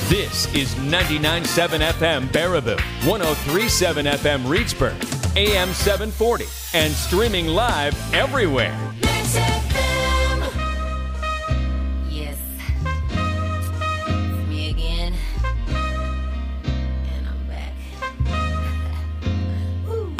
This is 99.7 FM Baraboo, 103.7 FM Reedsburg, AM 740, and streaming live everywhere. Yes, it's me again, and I'm back. Woo.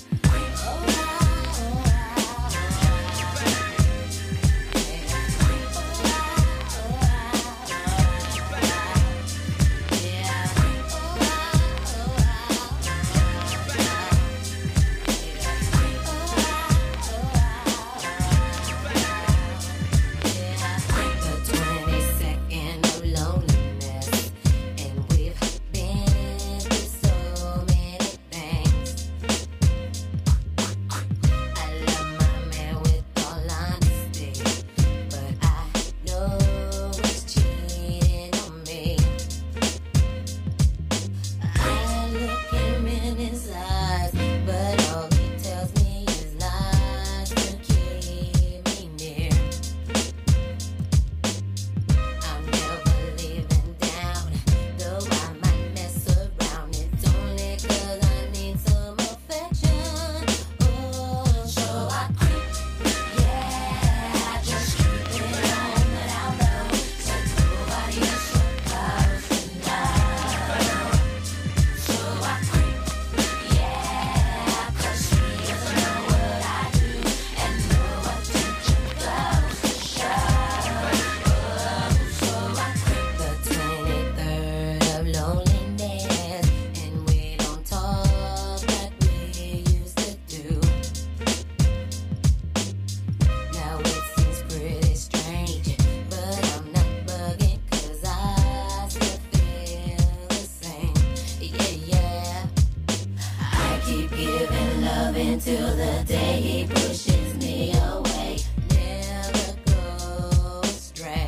Till the day he pushes me away, never go astray.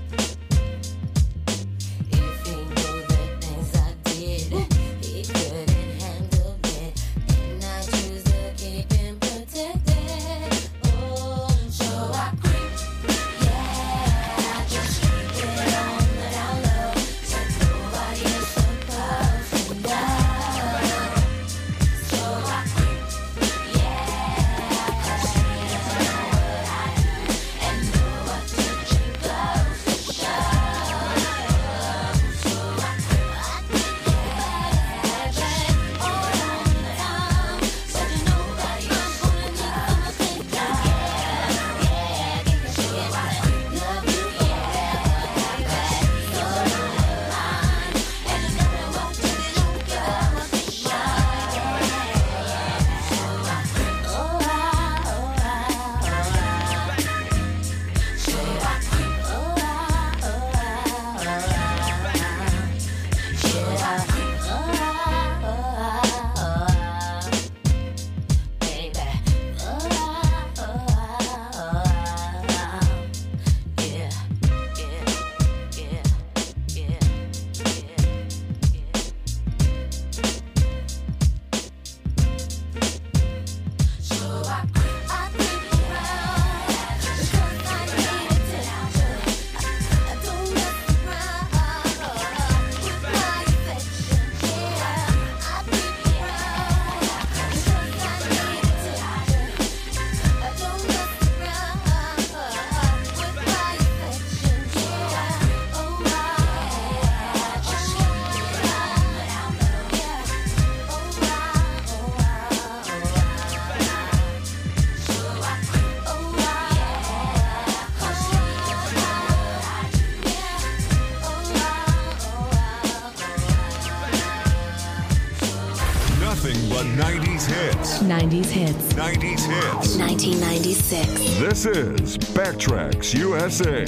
If he knew the things I did, he couldn't handle it, and I choose to keep him protected. Oh, so I creep, yeah, I just keep it on the down low, so nobody is supposed to know. So I creep. But 90s hits. 90s hits. 90s hits. 1996. This is Backtracks USA.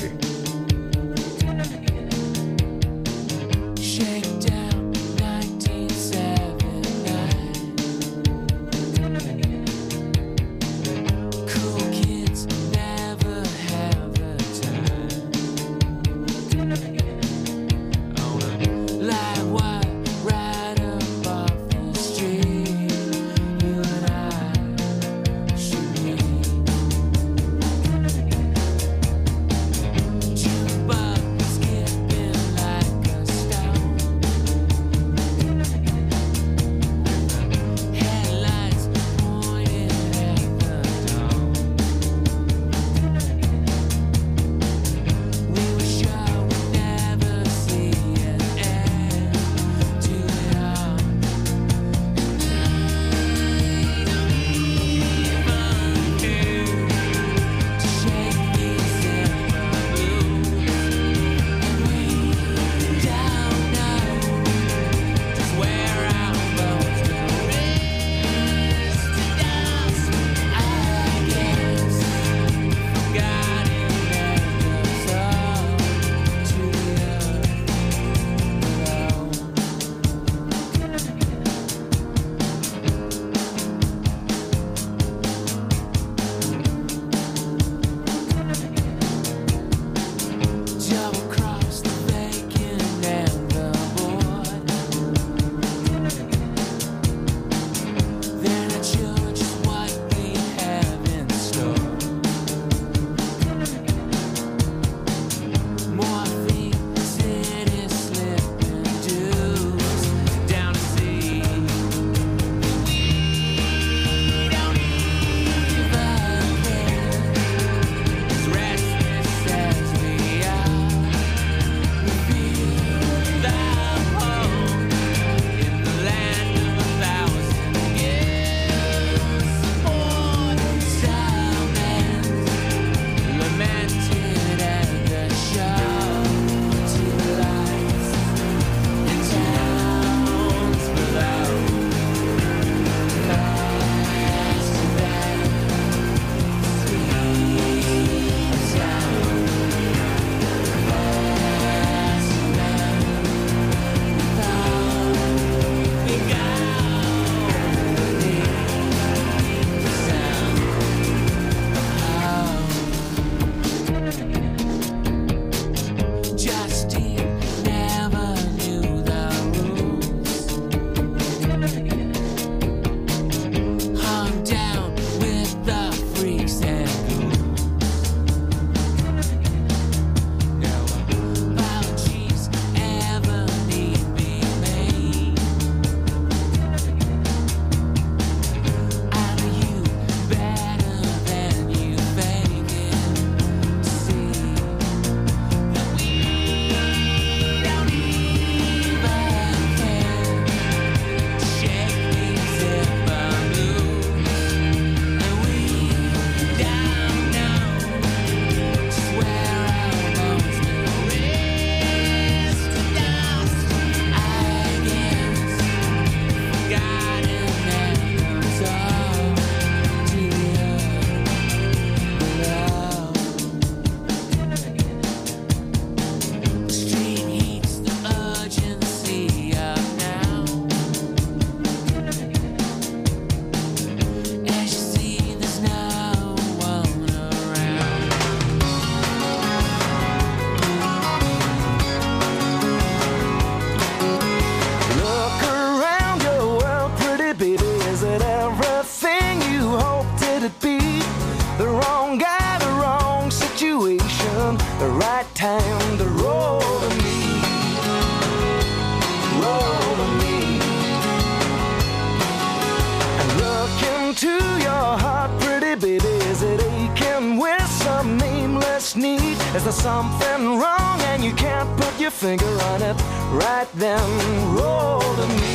Is there something wrong and you can't put your finger on it? Right then, roll to me.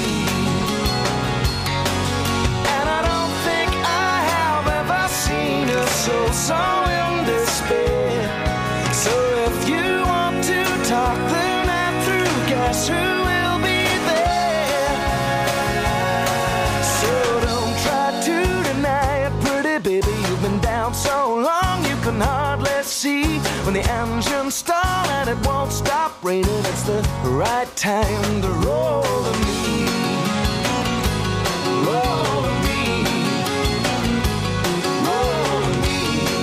And I don't think I have ever seen a soul so in despair. So if you want to talk the night through, guess who will be there? So don't try to deny it, pretty baby. You've been down so long you can hardly see. When the engine stall and it won't stop raining, it's the right time to roll to me. Roll to me. Roll to me.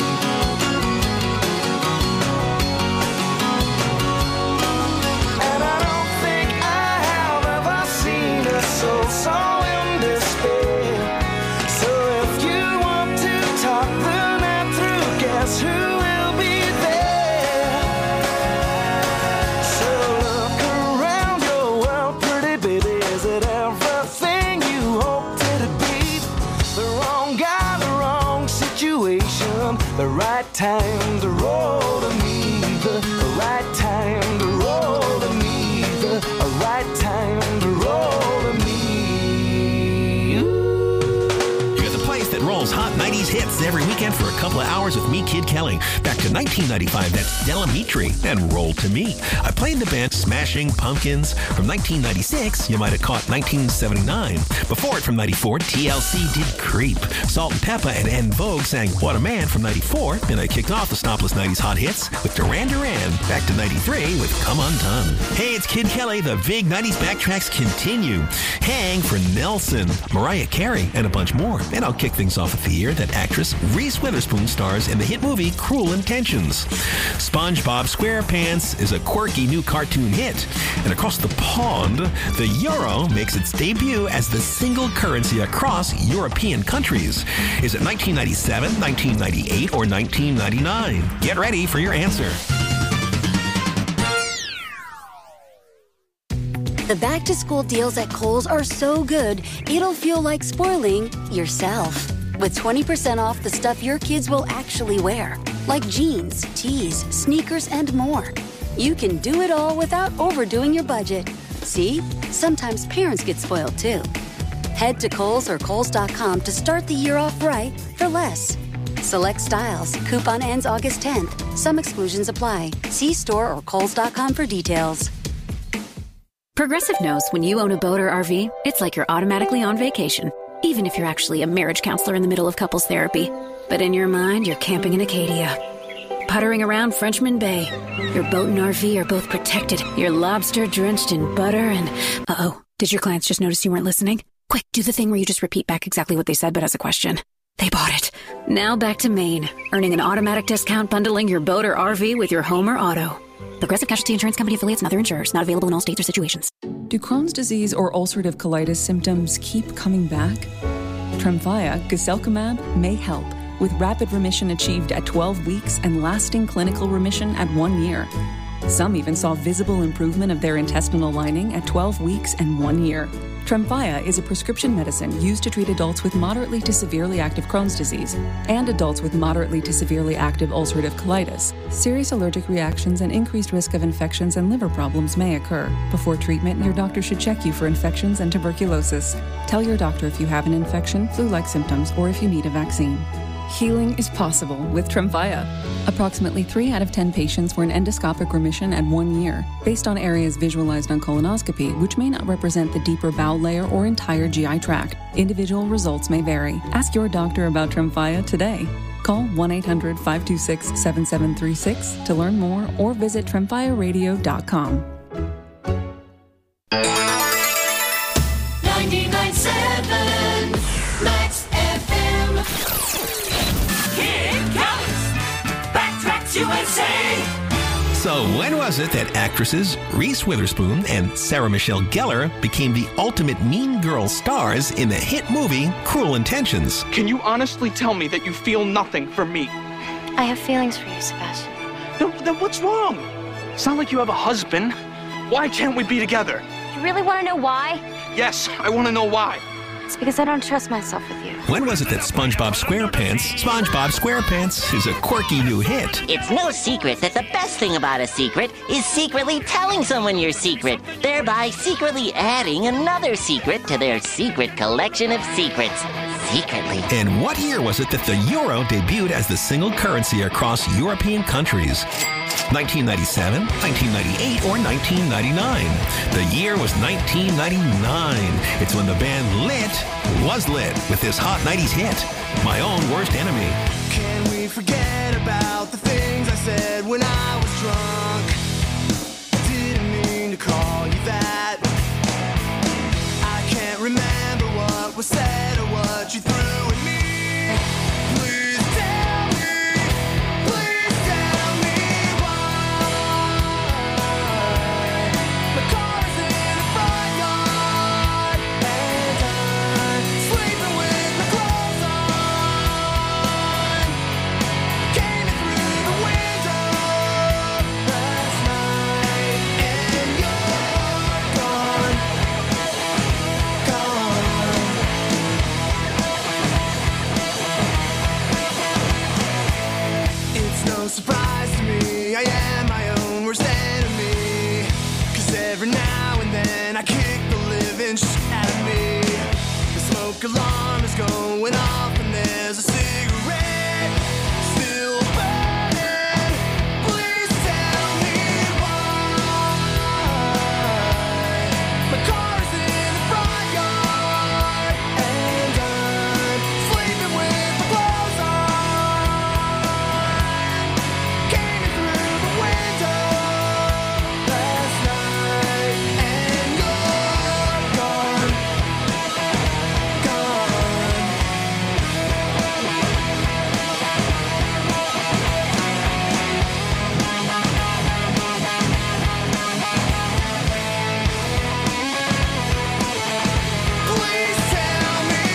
And I don't think I have ever seen a soul so in despair. So if you want to talk the night through, guess who will be there? So look around your world, pretty baby. Is it everything you hoped it'd be? The wrong guy, the wrong situation. The right time to roll to me. The right time to roll to me. The right time to roll to me. You're the place that rolls hot 90s hits every weekend for a couple of hours with me, Kid Kelly. Back to 1995, that's Della Mitri and Roll to Me. I played the band Smashing Pumpkins. From 1996, you might have caught 1979. Before it, from 94, TLC did Creep. Salt and Peppa and En Vogue sang What a Man from 94. And I kicked off the Stopless 90s hot hits with Duran Duran. Back to 93 with Come Undone. Hey, it's Kid Kelly. The big 90s backtracks continue. Hang for Nelson, Mariah Carey, and a bunch more. And I'll kick things off with the year that actress Reese Witherspoon stars in the hit movie Cruel Intentions. SpongeBob SquarePants is a quirky new cartoon hit. And across the pond, the euro makes its debut as the single currency across European countries. Is it 1997, 1998, or 1999? Get ready for your answer. The back-to-school deals at Kohl's are so good, it'll feel like spoiling yourself. With 20% off the stuff your kids will actually wear, like jeans, tees, sneakers, and more. You can do it all without overdoing your budget. See? Sometimes parents get spoiled too. Head to Kohl's or Kohls.com to start the year off right for less. Select styles. Coupon ends August 10th. Some exclusions apply. See store or Kohls.com for details. Progressive knows when you own a boat or RV, it's like you're automatically on vacation, even if you're actually a marriage counselor in the middle of couples therapy. But in your mind, you're camping in Acadia, puttering around Frenchman Bay. Your boat and RV are both protected. You're lobster drenched in butter and... Uh-oh, did your clients just notice you weren't listening? Quick, do the thing where you just repeat back exactly what they said but as a question. They bought it. Now back to Maine, earning an automatic discount bundling your boat or RV with your home or auto. Progressive Casualty Insurance Company affiliates and other insurers. Not available in all states or situations. Do Crohn's disease or ulcerative colitis symptoms keep coming back? Tremfya, guselkumab, may help, with rapid remission achieved at 12 weeks and lasting clinical remission at 1 year. Some even saw visible improvement of their intestinal lining at 12 weeks and 1 year. Tremfya is a prescription medicine used to treat adults with moderately to severely active Crohn's disease and adults with moderately to severely active ulcerative colitis. Serious allergic reactions and increased risk of infections and liver problems may occur. Before treatment, your doctor should check you for infections and tuberculosis. Tell your doctor if you have an infection, flu-like symptoms, or if you need a vaccine. Healing is possible with Tremfya. Approximately 3 out of 10 patients were in endoscopic remission at 1 year, based on areas visualized on colonoscopy, which may not represent the deeper bowel layer or entire GI tract. Individual results may vary. Ask your doctor about Tremfya today. Call 1-800-526-7736 to learn more or visit tremfyaradio.com. 99.7 Max FM. Kid Kelly's Backtracks USA. So when was it that actresses Reese Witherspoon and Sarah Michelle Gellar became the ultimate mean girl stars in the hit movie Cruel Intentions? Can you honestly tell me that you feel nothing for me? I have feelings for you, Sebastian. Then what's wrong? It's not like you have a husband. Why can't we be together? You really want to know why? Yes, I want to know why. It's because I don't trust myself with you. When was it that SpongeBob SquarePants is a quirky new hit? It's no secret that the best thing about a secret is secretly telling someone your secret, thereby secretly adding another secret to their secret collection of secrets. Secretly. And what year was it that the euro debuted as the single currency across European countries? 1997, 1998, or 1999? The year was 1999. It's when the band was lit with this hot 90s hit, My Own Worst Enemy. Can we forget about the things I said when I was drunk? I didn't mean to call you that. I can't remember what was said or what you threw at me. Please tell me why. My car's in the front yard and I'm sleeping with my clothes on. Came in through the window last night and you're gone. It's no surprise to me, I am my own worst enemy. 'Cause every now and then I kick the living shit out of me. The smoke alarm is going off and there's a cigarette still burning. Please tell me why. My car's in the front yard and I'm sleeping with my clothes on. Came in through the window last night and you're gone. Please tell me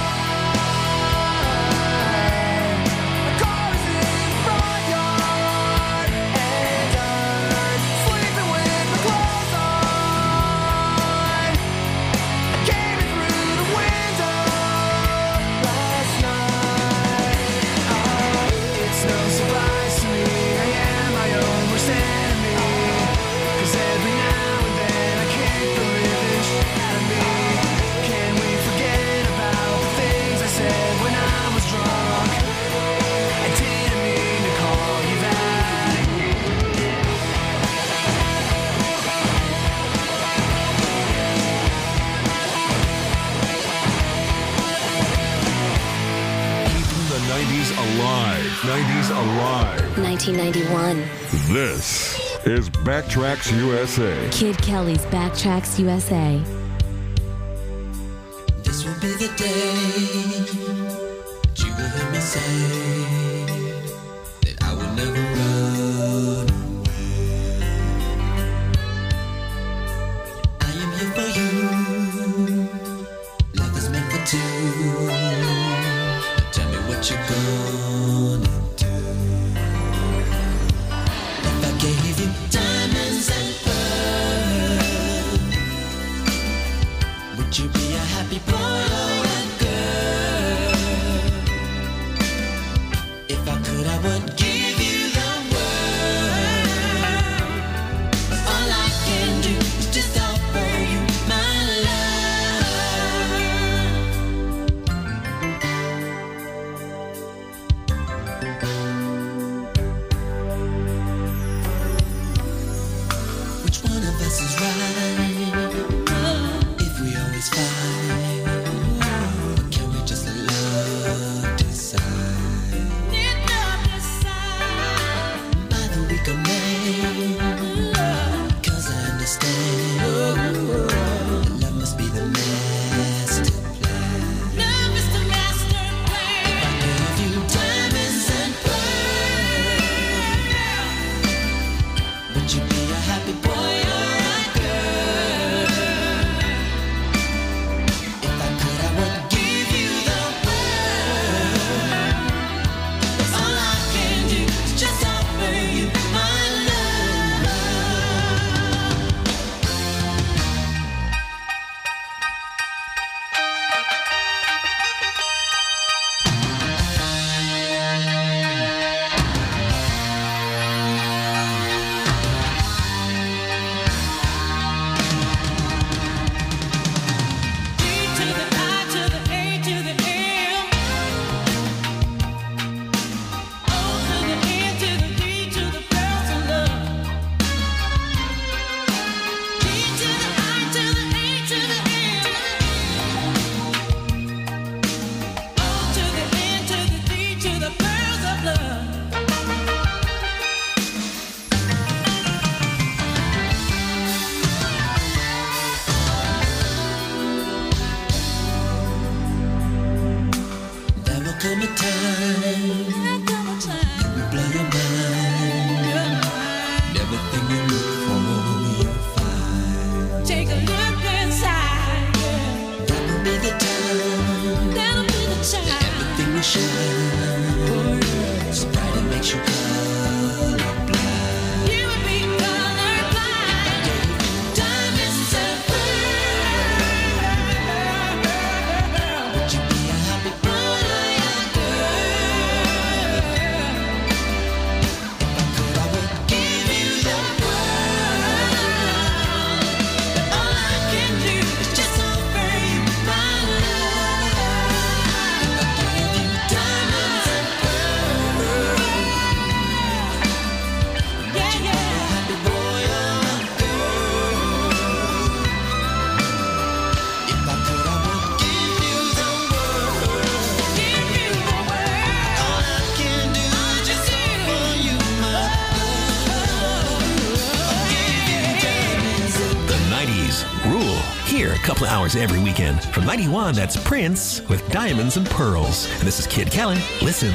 why. My car's in the front yard and I'm sleeping with my clothes on. I came in through the window last night. It's no surprise to me, I am my own worst enemy. 'Cause every now and then I kick the living shit out of me. Can we forget about the things I said when I was drunk? I didn't mean to call you that. Keeping the 90s alive. 90s alive. 1991. This is Backtracks USA. Kid Kelly's Backtracks USA. This will be the day that you will hear me say that I will never run away. I am here for you. Love is meant for two. Tell me what you're gonna do. If I gave you diamonds and pearls, would you be a happy boy or a girl? If I could, I would give you the world. But all I can do is just offer you my love. Which one of us is right? If we always fight, or can we just let love decide? By the week of May, 'cause I understand that love must be the master plan. If I gave you diamonds and pearls, would you be a happy boy or a girl? time. You blow your mind. Everything you look for, you'll find. Take a look inside. That will be the time. That'll be the time. Everything will shine. So bright it makes you colorblind. You would be colorblind. Diamonds and pearls. Would you be a happy boy or young girl? If I could, I would give you the world. But all I can do is just offer you my love. I give you diamonds and pearls. Yeah, yeah. Happy boy or girl. If I could, I would give you the world. Give you the world. All I can do is just offer you my love. I give you diamonds and The 90s rule. Here, a couple of hours every weekend. From 91, that's Prince with Diamonds and Pearls. And this is Kid Kelly. Listen.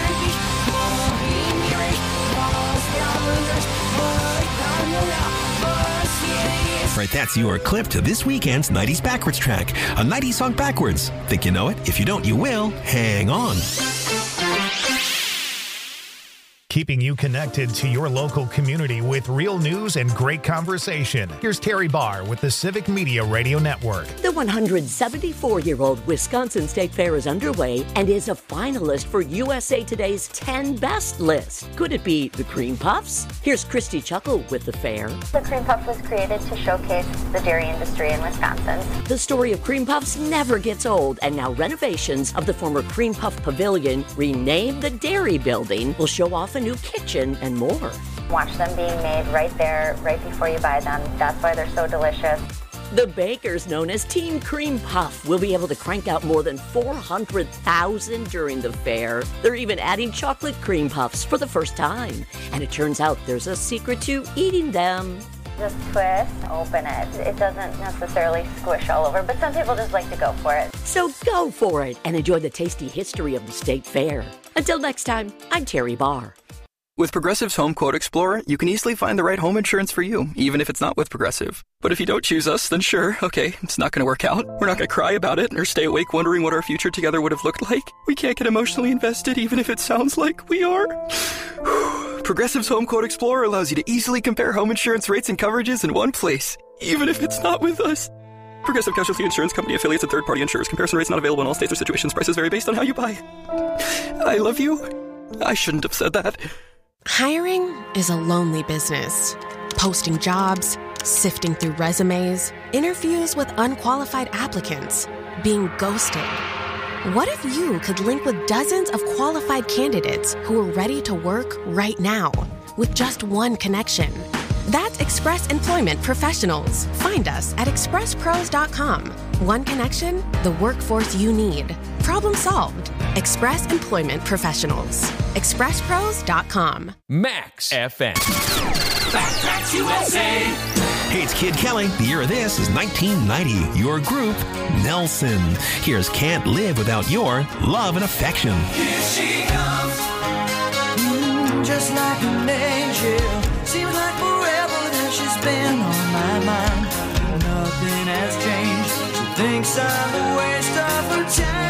Right, that's your clip to this weekend's 90s Backwards track. A 90s song backwards. Think you know it? If you don't, you will. Hang on. Keeping you connected to your local community with real news and great conversation. Here's Terry Barr with the Civic Media Radio Network. The 174-year-old Wisconsin State Fair is underway and is a finalist for USA Today's 10 Best list. Could it be the Cream Puffs? Here's Christy Chuckle with the fair. The Cream Puff was created to showcase the dairy industry in Wisconsin. The story of Cream Puffs never gets old, and now renovations of the former Cream Puff Pavilion, renamed the Dairy Building, will show off a new kitchen and more. Watch them being made right there, right before you buy them. That's why they're so delicious. The bakers known as Team Cream Puff will be able to crank out more than 400,000 during the fair. They're even adding chocolate cream puffs for the first time. And it turns out there's a secret to eating them. Just twist, open it. It doesn't necessarily squish all over, but some people just like to go for it. So go for it and enjoy the tasty history of the State Fair. Until next time, I'm Terry Barr. With Progressive's Home Quote Explorer, you can easily find the right home insurance for you, even if it's not with Progressive. But if you don't choose us, then sure, okay, it's not going to work out. We're not going to cry about it or stay awake wondering what our future together would have looked like. We can't get emotionally invested even if it sounds like we are. Progressive's Home Quote Explorer allows you to easily compare home insurance rates and coverages in one place, even if it's not with us. Progressive Casualty Insurance Company affiliates and third-party insurers. Comparison rates not available in all states or situations. Prices vary based on how you buy. I love you. I shouldn't have said that. Hiring is a lonely business. Posting jobs, sifting through resumes, interviews with unqualified applicants, being ghosted. What if you could link with dozens of qualified candidates who are ready to work right now with just one connection? That's Express Employment Professionals. Find us at expresspros.com. One connection, the workforce you need. Problem solved. Express Employment Professionals. expresspros.com. Max FM. Backtracks USA. Hey, it's Kid Kelly. The year of this is 1990. Your group, Nelson. Here's Can't Live Without Your Love and Affection. Here she comes. Just like an angel. Seems like forever that she's been on my mind. Nothing has changed. She thinks I'm a waste of her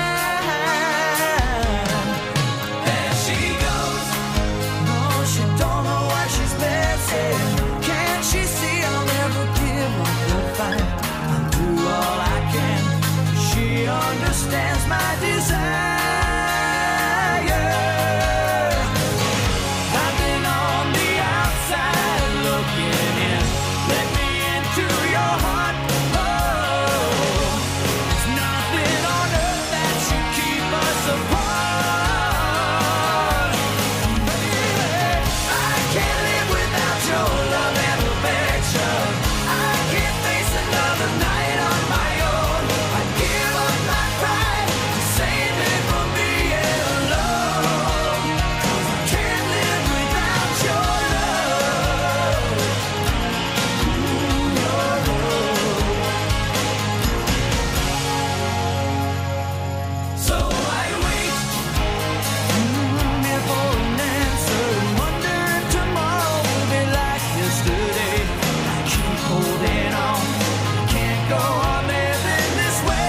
time. There she goes. No, she don't know why she's missing. Can't she see I'll never give up the fight? I'll do all I can. She understands my desire. I've been on the outside looking in. Let me into your heart. Oh, there's nothing on earth that you go on living this way.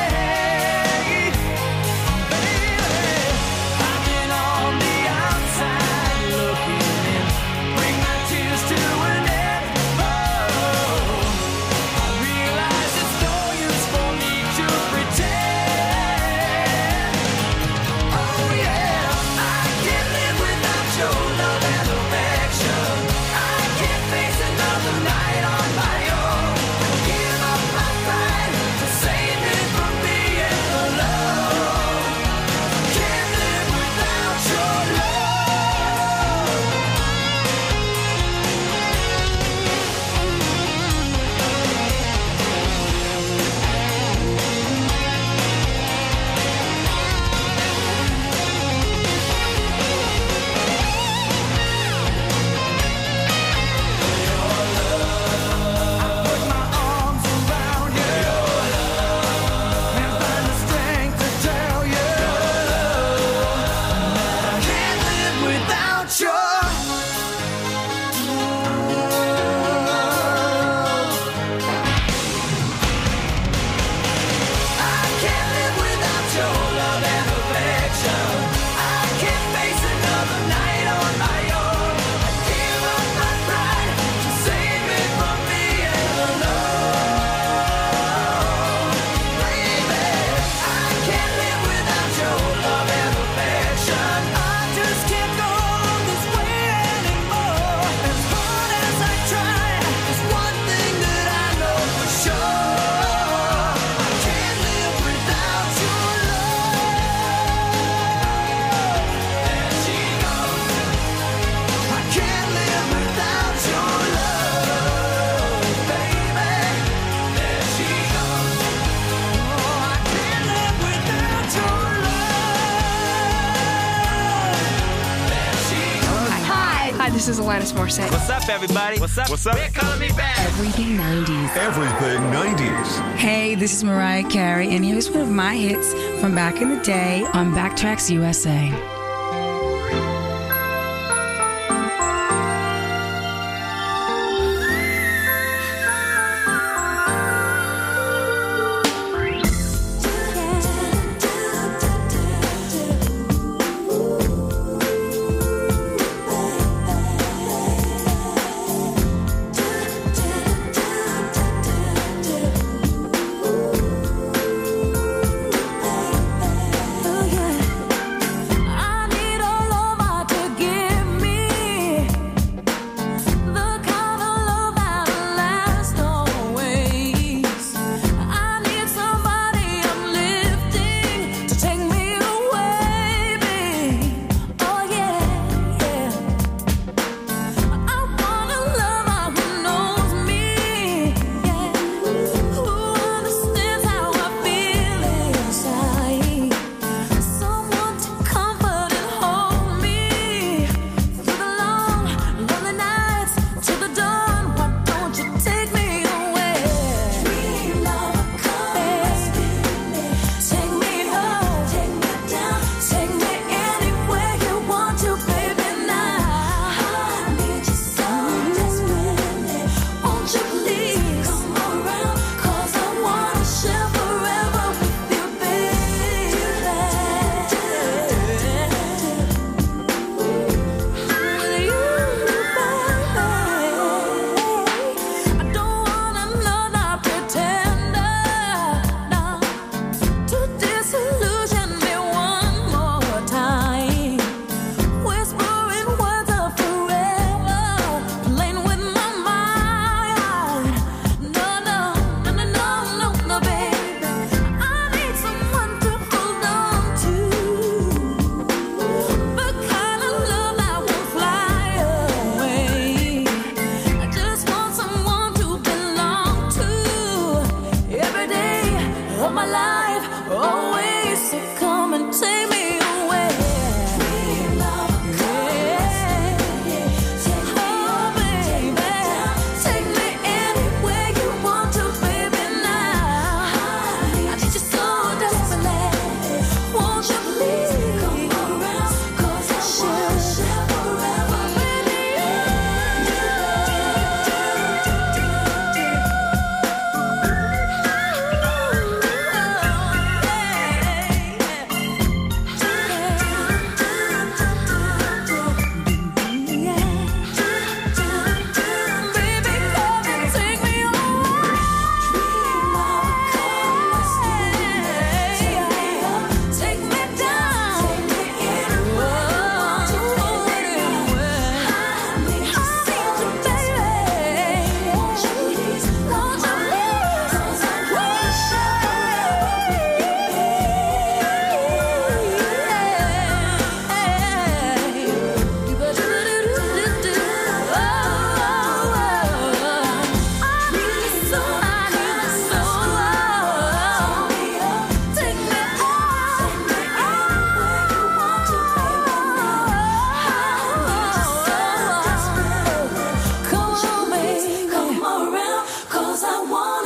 I've been on the outside looking in, bring my tears to an end. Oh, I realize it's no use for me to pretend. Oh yeah, I can't live without your love and affection. I can't face another night on my own. Give up my pride to save me from being alone. Can't live without your love. Put my arms around you and find the strength to tell you that I can't live without your love. I can't live without your love and affection. I can't face another night on my own. I give up my pride to save me from being alone. Baby, I can't live without your love and affection. I just can't go on this way anymore. As hard as I try, there's one thing that I know for sure. I can't live without your love. There she goes. I can't live without your love, baby. There she goes. Oh, I can't live without your love. There she goes. Hi, this is Alanis Morissette. What's up, everybody? What's up? What's up? They're calling me back. Everything 90s. Everything 90s. Hey, this is Mariah Carey, and here's one of my hits from back in the day on Backtracks USA. I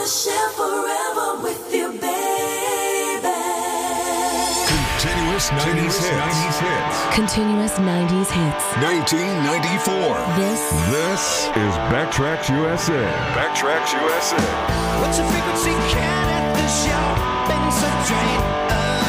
wanna share forever with you, baby. Continuous 90s hits. Continuous 90s hits. 1994. This is Backtracks USA. Backtracks USA. What's your frequency? Can at the show been so drained?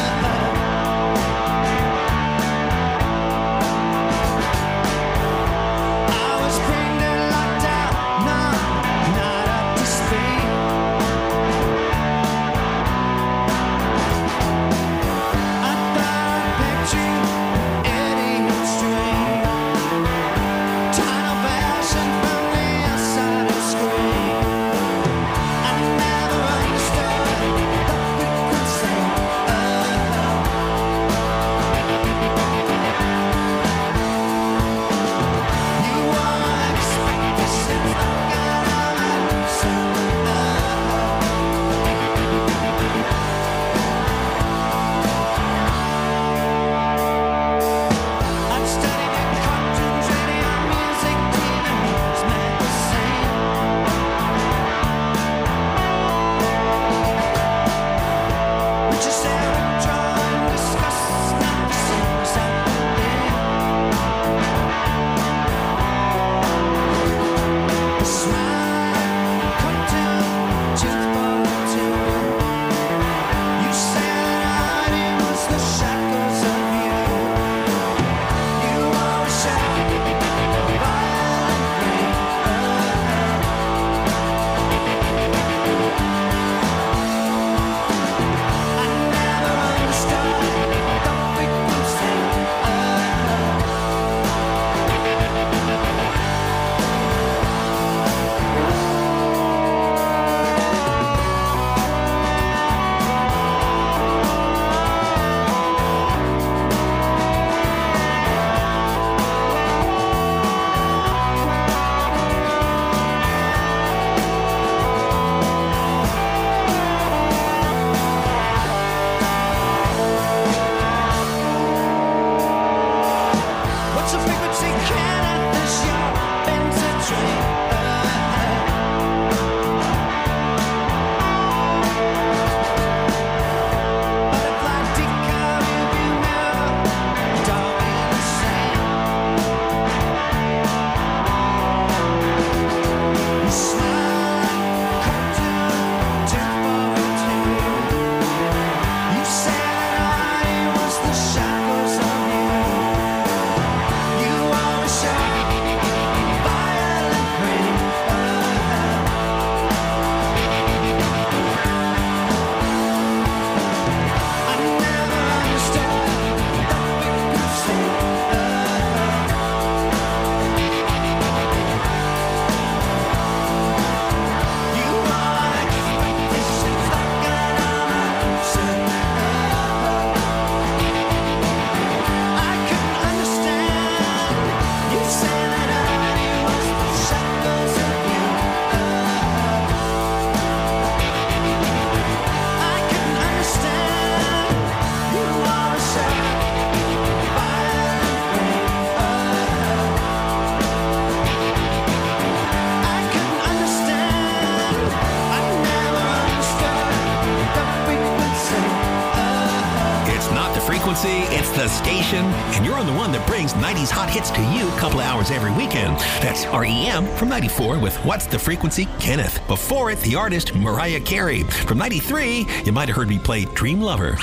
It's the station, and you're on the one that brings 90s hot hits to you a couple of hours every weekend. That's REM from 94 with What's the Frequency, Kenneth. Before it, the artist Mariah Carey. From 93, you might have heard me play Dream Lover.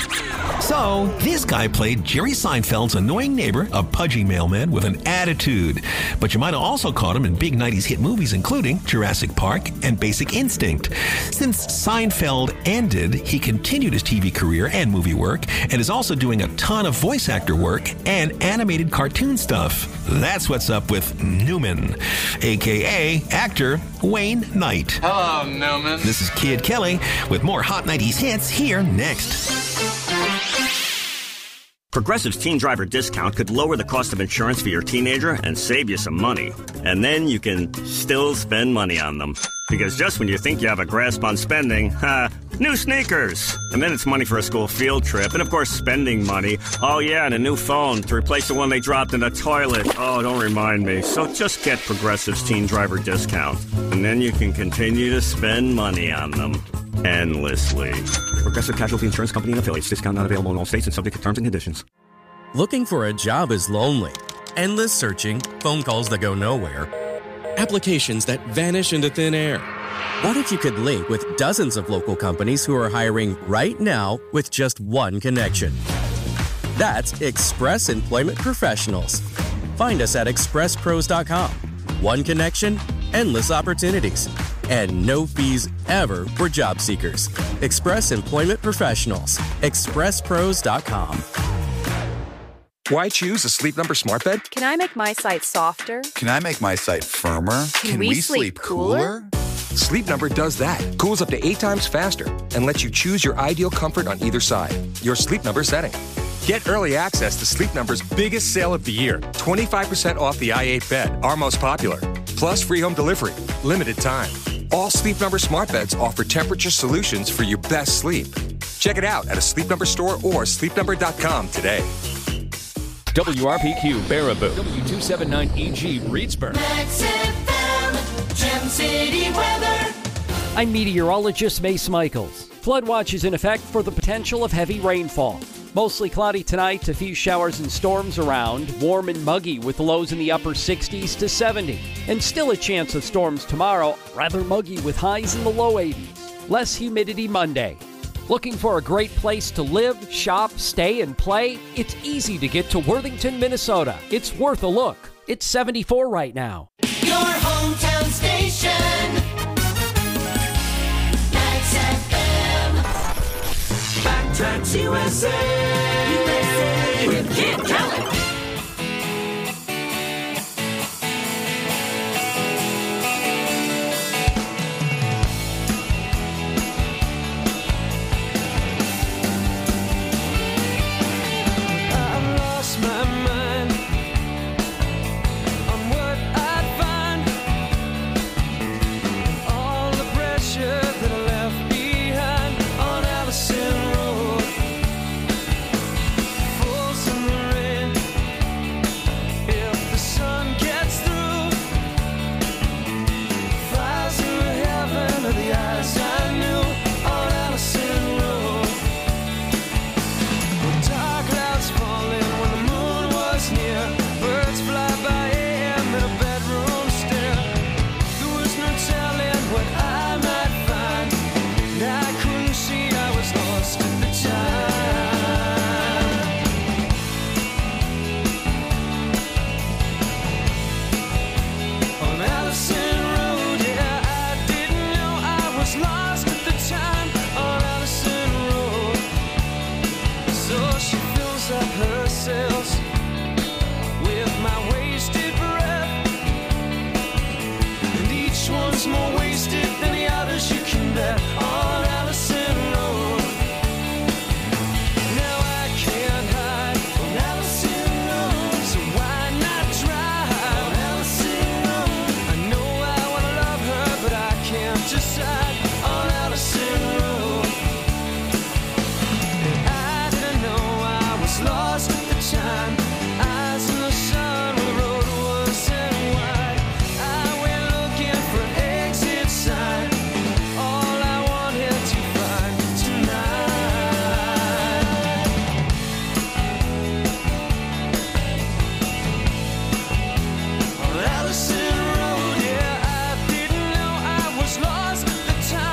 So, this guy played Jerry Seinfeld's annoying neighbor, a pudgy mailman with an attitude. But you might have also caught him in big 90s hit movies, including Jurassic Park and Basic Instinct. Since Seinfeld ended, he continued his TV career and movie work, and is also doing a ton of voice actor work and animated cartoon stuff. That's what's up with Newman, a.k.a. actor Wayne Knight. Hello, Newman. This is Kid Kelly with more Hot 90s hits here next. Progressive's Teen Driver discount could lower the cost of insurance for your teenager and save you some money. And then you can still spend money on them. Because just when you think you have a grasp on spending, new sneakers. And then it's money for a school field trip. And of course, spending money. Oh yeah, and a new phone to replace the one they dropped in the toilet. Oh, don't remind me. So just get Progressive's Teen Driver discount. And then you can continue to spend money on them. Endlessly. Progressive Casualty Insurance Company and affiliates. Discount not available in all states and subject to terms and conditions. Looking for a job is lonely. Endless searching, phone calls that go nowhere, applications that vanish into thin air. What if you could link with dozens of local companies who are hiring right now with just one connection? That's Express Employment Professionals. Find us at expresspros.com. One connection, endless opportunities, and no fees ever for job seekers. Express Employment Professionals. expresspros.com. Why choose a Sleep Number smart bed? Can I make my site softer? Can I make my site firmer? Can we sleep cooler? Sleep Number does that. Cools up to 8 times faster and lets you choose your ideal comfort on either side. Your Sleep Number setting. Get early access to Sleep Number's biggest sale of the year. 25% off the i8 bed, our most popular. Plus free home delivery. Limited time. All Sleep Number smart beds offer temperature solutions for your best sleep. Check it out at a Sleep Number store or sleepnumber.com today. WRPQ Baraboo, W279EG Reedsburg. Max FM, Gem City weather. I'm meteorologist Mace Michaels. Flood watch is in effect for the potential of heavy rainfall. Mostly cloudy tonight, a few showers and storms around. Warm and muggy with lows in the upper 60s to 70. And still a chance of storms tomorrow, rather muggy with highs in the low 80s. Less humidity Monday. Looking for a great place to live, shop, stay, and play? It's easy to get to Worthington, Minnesota. It's worth a look. It's 74 right now. Your hometown station. Max FM. Backtracks USA. With Kid Kelly. Allison Road, yeah, I didn't know I was lost at the time.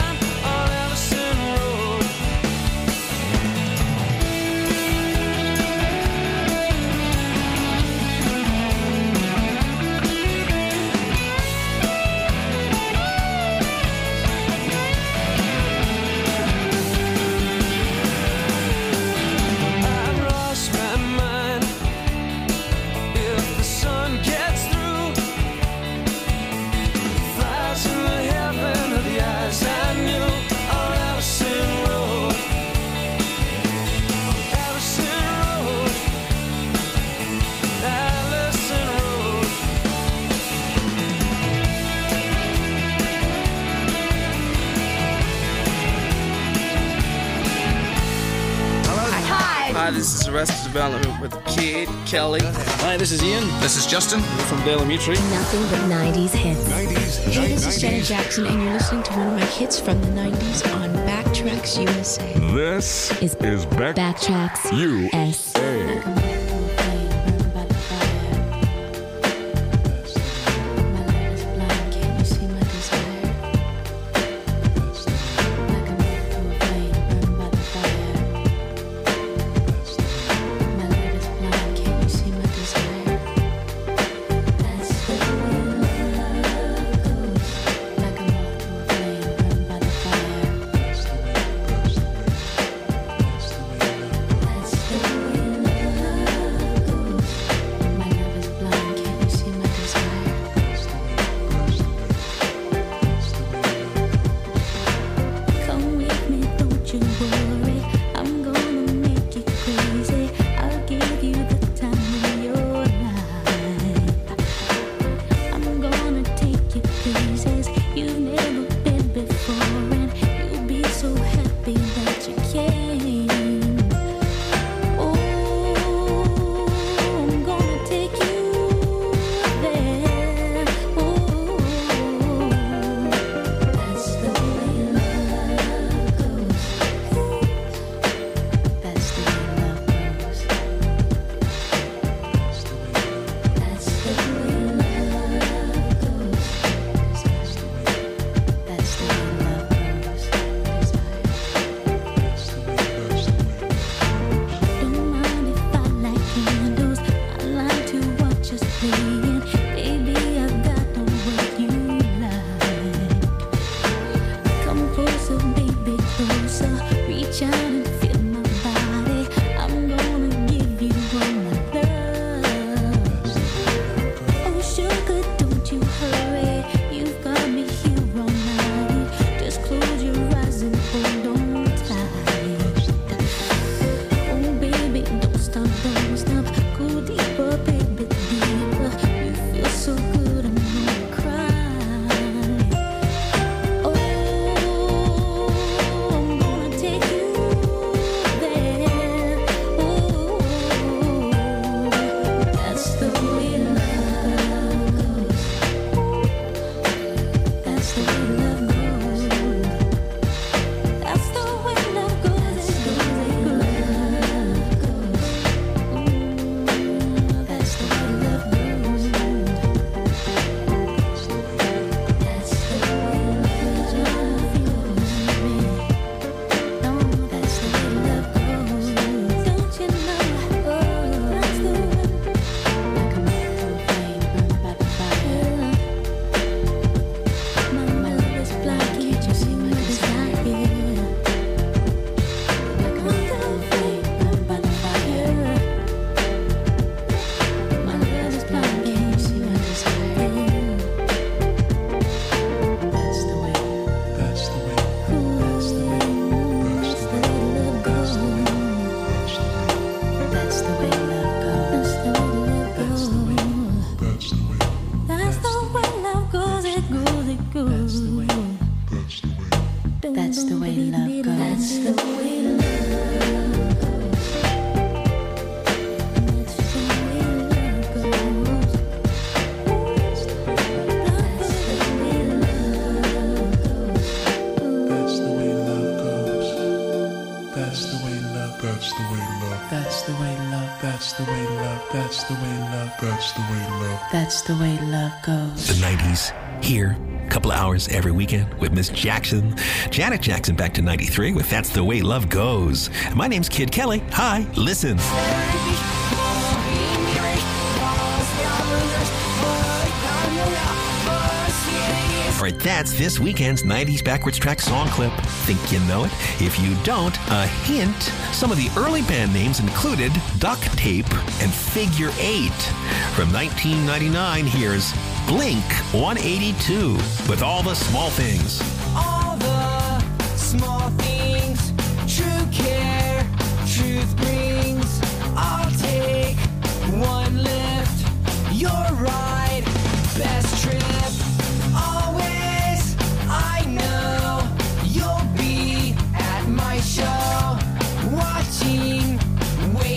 Hi, this is Arrested Development with Kid Kelly. Hi, this is Ian. This is Justin. We're from Delamitri. Nothing but 90s hits. Hey, this is Janet Jackson, and you're listening to one of my hits from the 90s on Backtracks USA. This is Backtracks USA. That's the way love goes. That's the way love That's the way love. That's the way love. That's the way love. That's the way love. That's the way love. That's the way love. That's the way love goes. The 90s, here, a couple of hours every weekend with Miss Jackson. Janet Jackson back to 93 with That's the Way Love Goes. My name's Kid Kelly. Hi, listen. All right, that's this weekend's 90s Backwards Track song clip. Think you know it? If you don't, a hint. Some of the early band names included Duct Tape and Figure 8. From 1999, here's Blink 182 with All the Small Things. All the small things, true care, truth brings. I'll take one lift, you're right, best trip. Always, I know you'll be at my show, watching,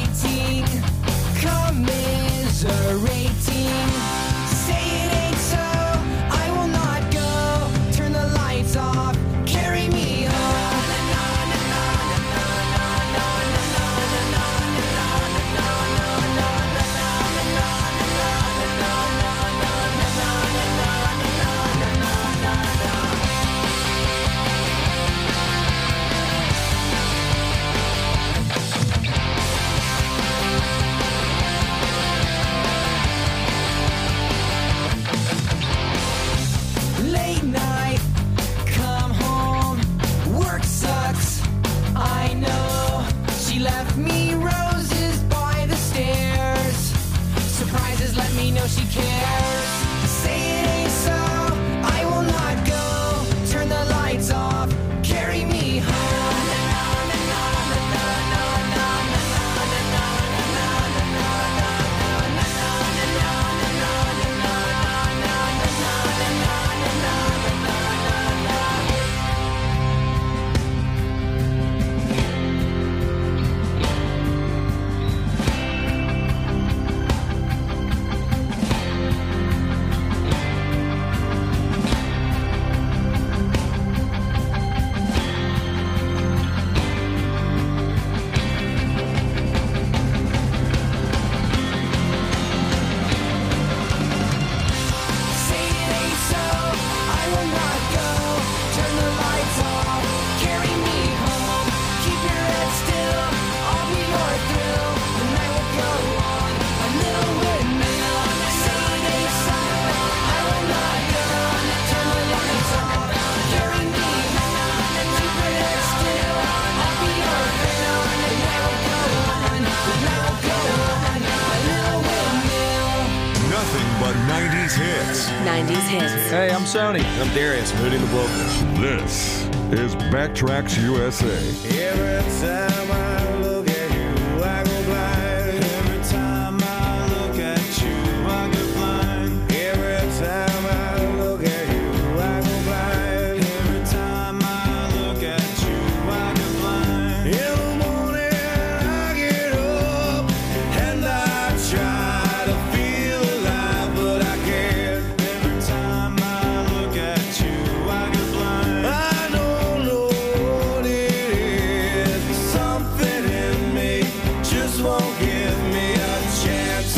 hits. Hey, I'm Sony. I'm Darius, Hootie and the Blowfish. This is Backtracks USA. Every time I look at you, I go blind. Every time I look at you, I go blind. Every time I look at you, I go blind. Every time I look at you, I go blind. In the morning I get up and I try to feel alive, but I can't. Every time I look at you, I go blind. I don't know what it is. Something in me just won't give me a chance.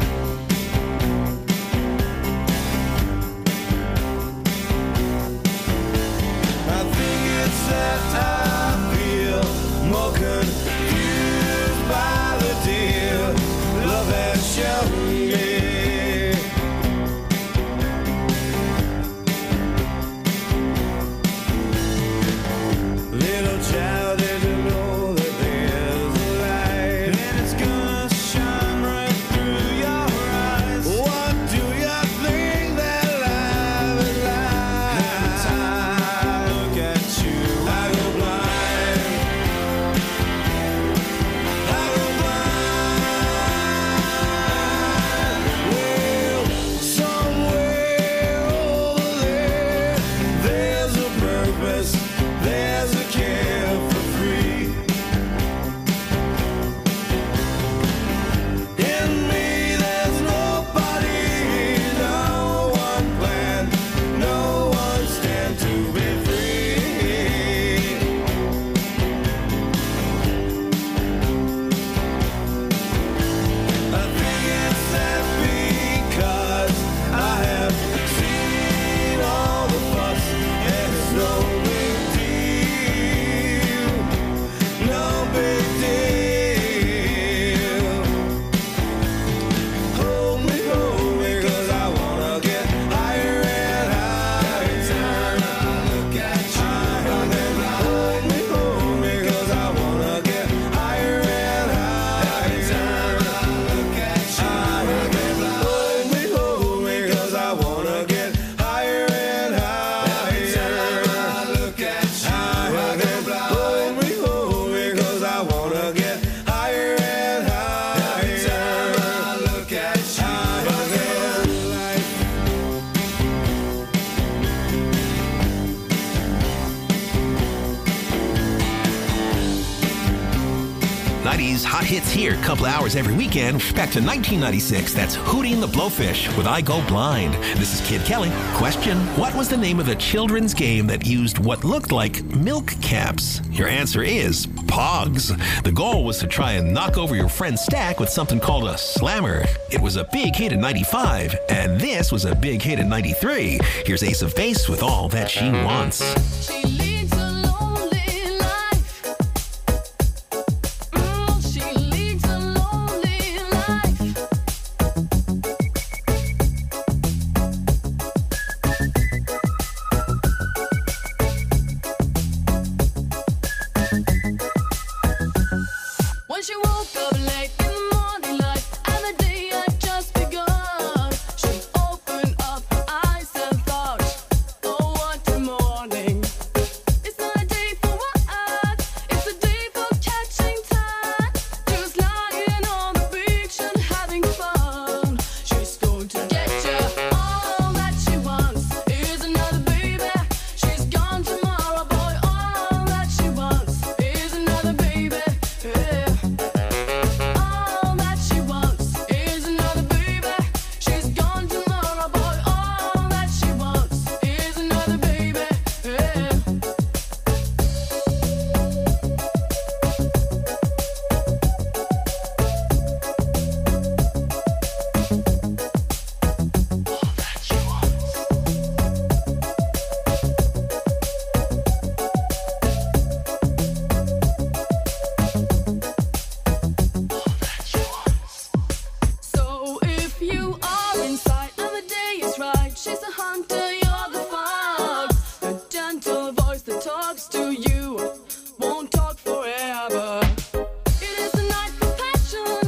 I think it's that I feel more confused by the deal love has shown me. Little child, did you know that there's a light and it's gonna shine right through your eyes? What do you think that life is like? Every time I look at you, I go blind. I go blind. Well, somewhere over there, there's a purpose, there's a care for free. In me, there's nobody, no one plan, no one stand to be free. I think it's that because I have seen all the fuss and it's no big deal, no big deal. Hold me, 'cause I wanna get higher and higher. Every time I look at you, hold me, 'cause I wanna get higher and higher. Every time I look at you, hold me, 'cause I wanna get higher and higher. Every time I look at you, hold me, 'cause I wanna get higher and higher. Every time I look at you, life. 90s hot hits here, couple hours every weekend. Back to 1996. That's Hootie and the Blowfish with I Go Blind. This is Kid Kelly. Question: what was the name of the children's game that used what looked like milk caps? Your answer is Pogs. The goal was to try and knock over your friend's stack with something called a slammer. It was a big hit in 95, and this was a big hit in 93. Here's Ace of Base with All That She Wants. She leads a lonely life. She leads a lonely life. When she woke up late in the morning light and the day had just begun, she opened up her eyes and thought, oh, what a morning. It's not a day for work, it's a day for catching time. Just lying on the beach and having fun. She's going to get you. All that she wants is another baby. She's gone tomorrow, boy. All that she wants is another baby. Yeah. All that she wants is another baby. She's gone tomorrow, boy. All that she wants is another baby. Yeah.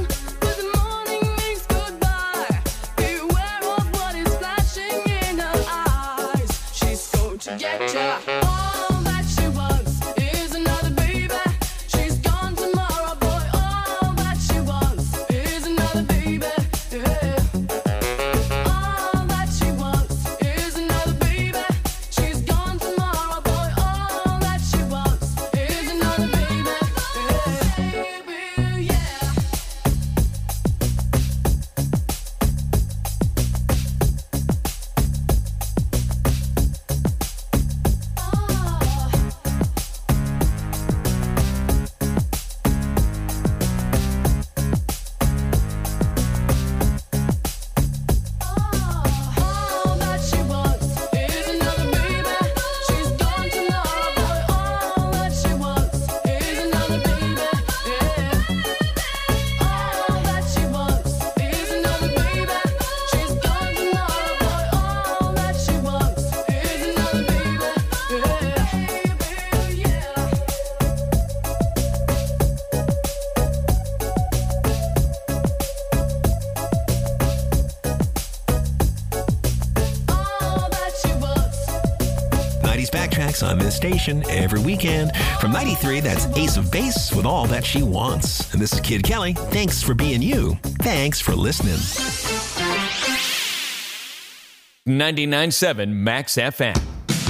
'Cause mix on this station every weekend. From 93, that's Ace of Base with All That She Wants. And this is Kid Kelly. Thanks for being you. Thanks for listening. 99.7 Max FM.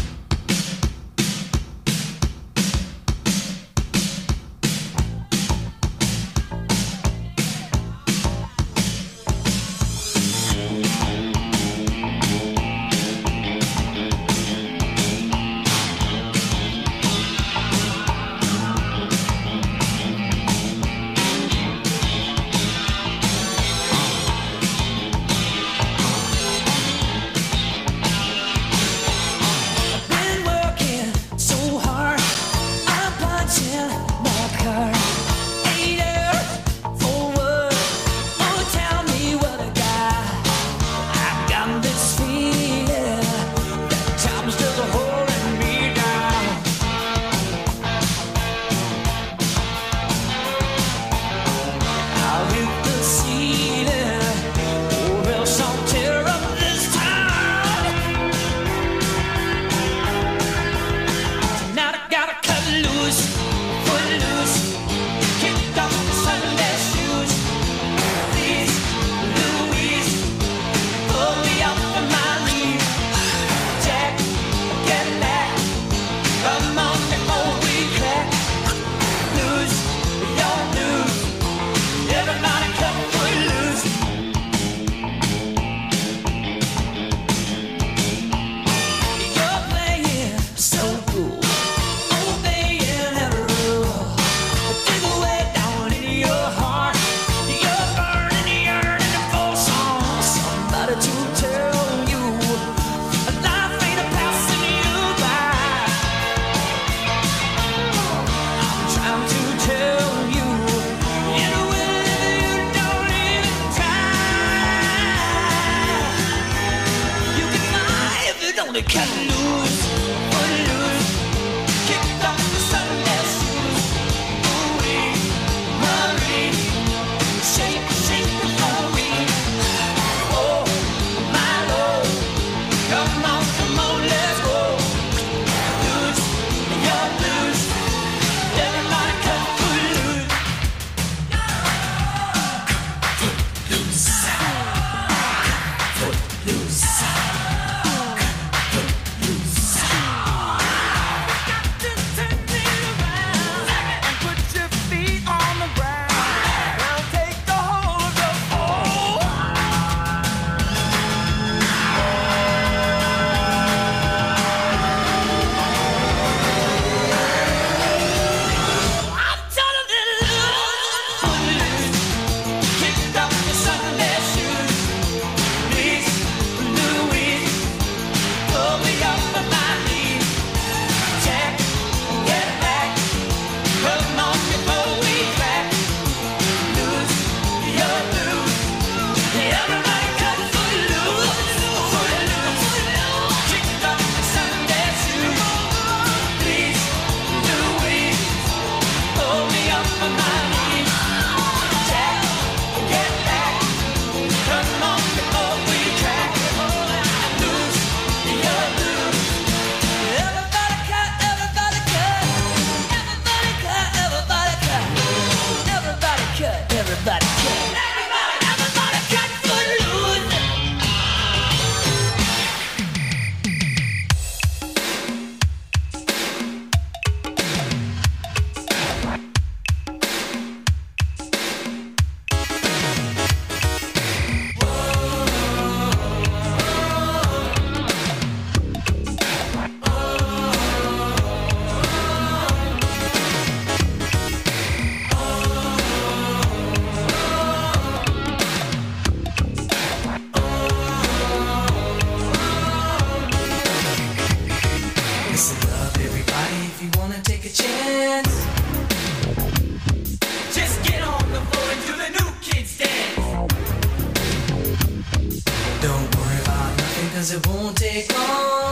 cause it won't take long.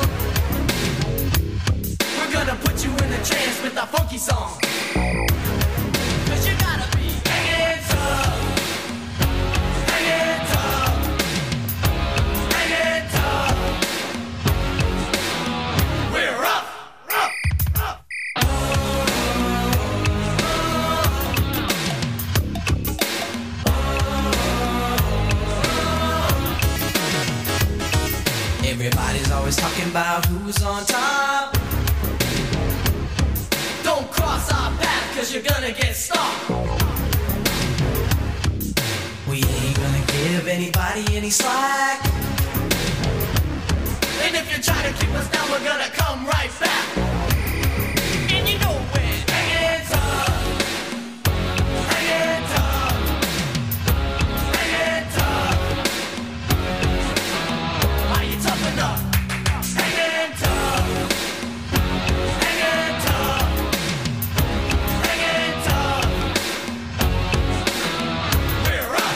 We're gonna put you in a trance with a funky song. Cause you gotta be hanging tough. Hanging tough. Hanging tough. We're up, up. Everybody's always talking about who's on top. Don't cross our path, cause you're gonna get stopped. We ain't gonna give anybody any slack. And if you try to keep us down, we're gonna come right back. And you know we're hanging tough. Hanging tough. Hanging tough. Are you tough enough? Hanging tough. Hanging tough. Hanging tough. We're up.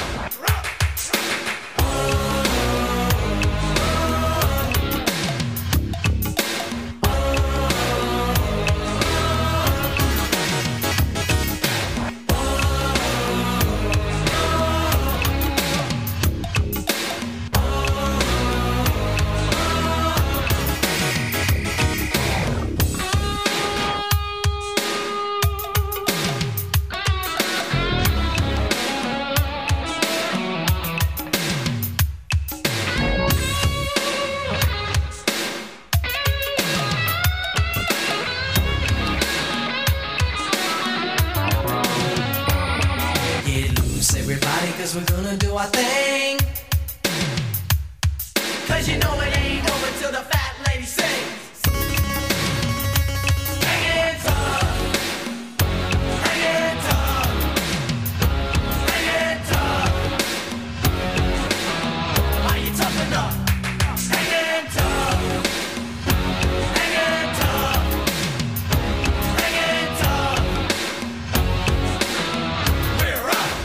Everybody, cause we're gonna do our thing. Cause you know it ain't